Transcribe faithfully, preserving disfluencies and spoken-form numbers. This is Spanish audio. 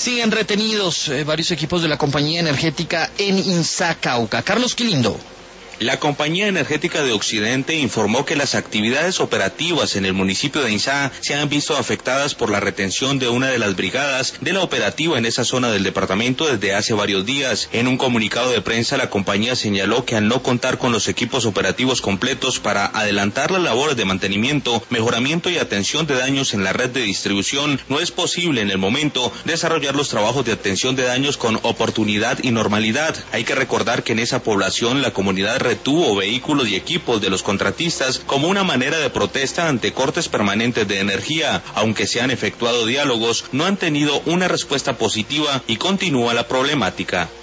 Siguen retenidos eh, varios equipos de la compañía energética en Insa, Cauca. Carlos Quilindo. La Compañía Energética de Occidente informó que las actividades operativas en el municipio de Insa se han visto afectadas por la retención de una de las brigadas de la operativa en esa zona del departamento desde hace varios días. En un comunicado de prensa, la compañía señaló que al no contar con los equipos operativos completos para adelantar las labores de mantenimiento, mejoramiento y atención de daños en la red de distribución, no es posible en el momento desarrollar los trabajos de atención de daños con oportunidad y normalidad. Hay que recordar que en esa población la comunidad retuvo vehículos y equipos de los contratistas como una manera de protesta ante cortes permanentes de energía. Aunque se han efectuado diálogos, no han tenido una respuesta positiva y continúa la problemática.